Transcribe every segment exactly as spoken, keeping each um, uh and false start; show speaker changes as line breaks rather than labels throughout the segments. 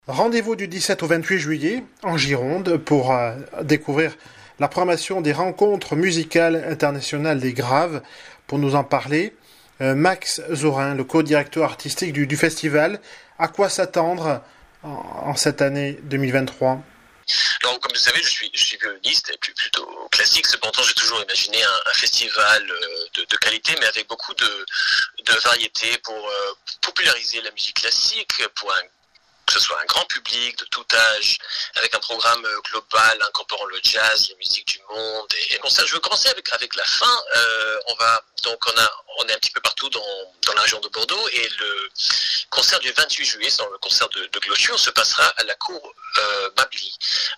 Rendez-vous du dix-sept au vingt-huit juillet en Gironde pour euh, découvrir la programmation des rencontres musicales internationales des Graves. Pour nous en parler, euh, Max Zorin, le co-directeur artistique du, du festival. À quoi s'attendre en, en cette année deux mille vingt-trois?
Alors, comme vous savez, je suis, je suis violoniste et plus, plutôt classique. Cependant, j'ai toujours imaginé un, un festival de, de qualité, mais avec beaucoup de, de variété pour euh, populariser la musique classique, pour un que ce soit un grand public de tout âge, avec un programme global incorporant le jazz, les musiques du monde et, et concert. Je veux commencer avec avec la fin. Euh, on va donc on a on est un petit peu partout dans dans la région de Bordeaux et le concert du vingt-huit juillet, c'est le concert de, de clôture, se passera à la cour euh, Mably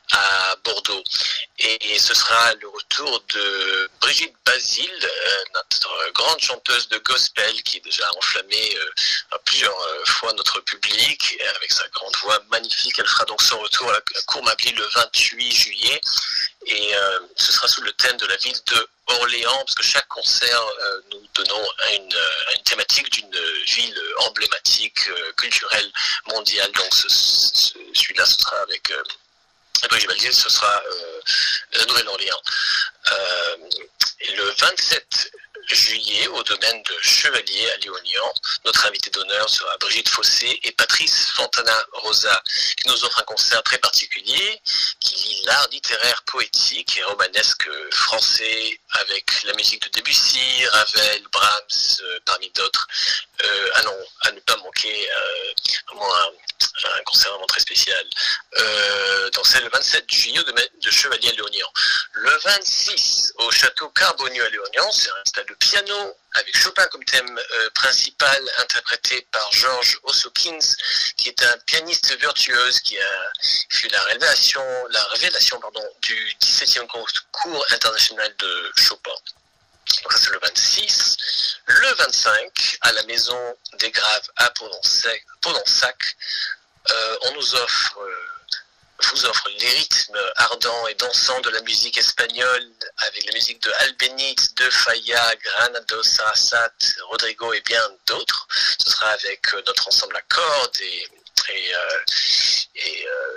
à Bordeaux et, et ce sera le retour de Brigitte Basile, euh, notre grande chanteuse de gospel qui est déjà enflammée euh, plusieurs euh, fois notre public avec sa grande voix magnifique. Elle fera donc son retour à la cour Mably le vingt-huit juillet et euh, ce sera sous le thème de la ville de Orléans, parce que chaque concert, euh, nous donnons à une, à une thématique d'une ville emblématique, euh, culturelle, mondiale. Donc ce, ce, celui-là, ce sera avec euh, Brigitte Basile, ce sera euh, la Nouvelle-Orléans. Euh, et le vingt-sept juillet, au domaine de Chevalier à Léognan, notre invité d'honneur sera Brigitte Fossé et Patrice Fontana-Rosa, qui nous offre un concert très particulier, qui lie l'art littéraire, poétique et romanesque français avec la musique de Debussy, Ravel, Brahms, euh, parmi d'autres. Euh, à, non, à ne pas manquer, euh, vraiment un, un concert vraiment très spécial. Euh, donc c'est le vingt-sept juillet au domaine de Chevalier à Léognan. Le vingt-six au château Carbonieux à Léognan, c'est un stade de piano avec Chopin comme thème euh, principal, interprété par George Osokins, qui est un pianiste virtuose qui a fait la révélation, la révélation pardon, du dix-septième concours international de Chopin. Donc ça c'est le vingt-six. Le vingt-cinq, à la Maison des Graves à Pononsac, euh, on nous offre... Euh, vous offre les rythmes ardents et dansants de la musique espagnole avec la musique de Albéniz, de Falla, Granados, Sarasate, Rodrigo et bien d'autres. Ce sera avec notre ensemble à cordes et, et, euh, et, euh,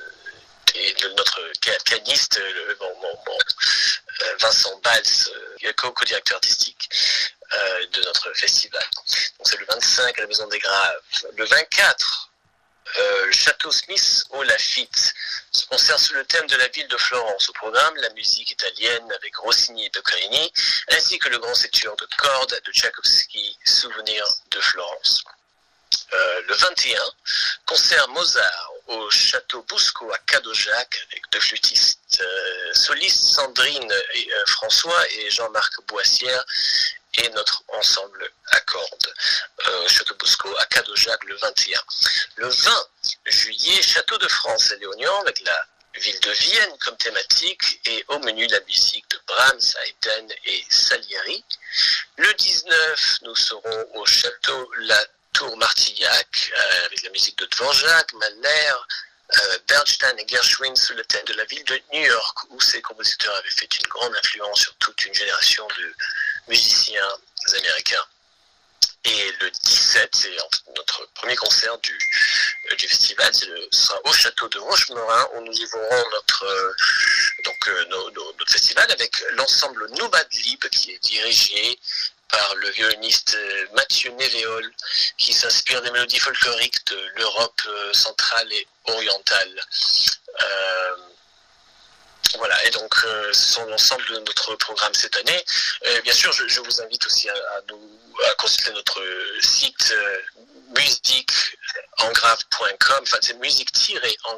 et le, notre pianiste, le, bon, bon, bon, Vincent Balz, co-directeur artistique euh, de notre festival. Donc c'est le vingt-cinq à la Maison des Graves. Le vingt-quatre, Euh, Château Smith au Lafitte. Ce concert sous le thème de la ville de Florence. Au programme, la musique italienne avec Rossini et Boccherini, ainsi que le grand secteur de cordes de Tchaïkovski, Souvenir de Florence. Euh, le vingt et un, concert Mozart au Château Bousco à Cadojac avec deux flûtistes euh, solistes, Sandrine et, euh, François et Jean-Marc Boissière, et notre ensemble à cordes, euh, Château Bosco à Cadojac le vingt et un. Le vingt juillet, Château de France à Léognan avec la ville de Vienne comme thématique et au menu la musique de Brahms, Haydn et Salieri. Le dix-neuf, nous serons au Château La Tour Martillac euh, avec la musique de Dvorak, Mahler, Euh, Bernstein et Gershwin sous le thème de la ville de New York, où ces compositeurs avaient fait une grande influence sur toute une génération de musiciens américains. Et le dix-sept, c'est notre premier concert du, euh, du festival, c'est le, ce sera au château de Rochemerin, où nous vivrons notre, euh, donc, euh, nos, nos, notre festival avec l'ensemble Nobad Lib, qui est dirigé par le violoniste Mathieu Névéol, qui s'inspire des mélodies folkloriques de l'Europe centrale et orientale. Euh, voilà, et donc euh, ce sont l'ensemble de notre programme cette année. Euh, bien sûr, je, je vous invite aussi à, à, nous, à consulter notre site euh, musique en grave point com, enfin c'est musique tiret en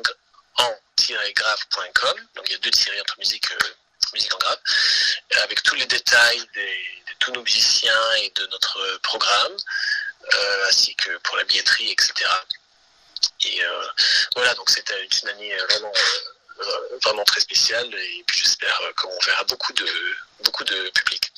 grave point com, donc il y a deux tirets entre musique, euh, musique en grave, avec tous les détails des tous nos musiciens et de notre programme, euh, ainsi que pour la billetterie, et cetera. Et euh, voilà, donc c'était une année vraiment, euh, vraiment très spéciale, et puis j'espère qu'on verra beaucoup de, beaucoup de public.